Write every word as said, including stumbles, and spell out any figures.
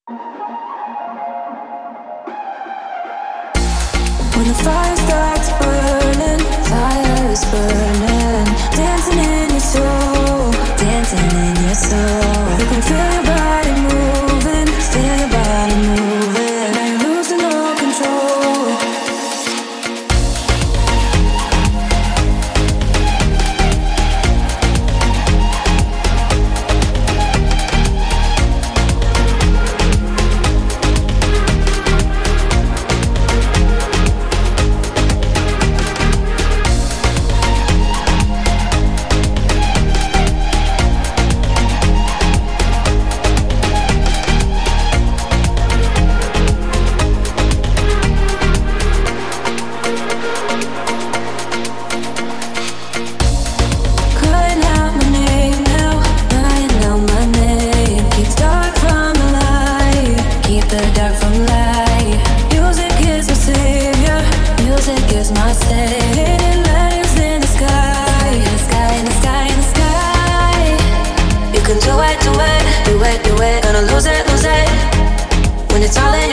When the fire starts burning, fire is burning, dancing in your soul, dancing in your soul. You can feel your body moving, feel your body moving, and you're losing all control. It's all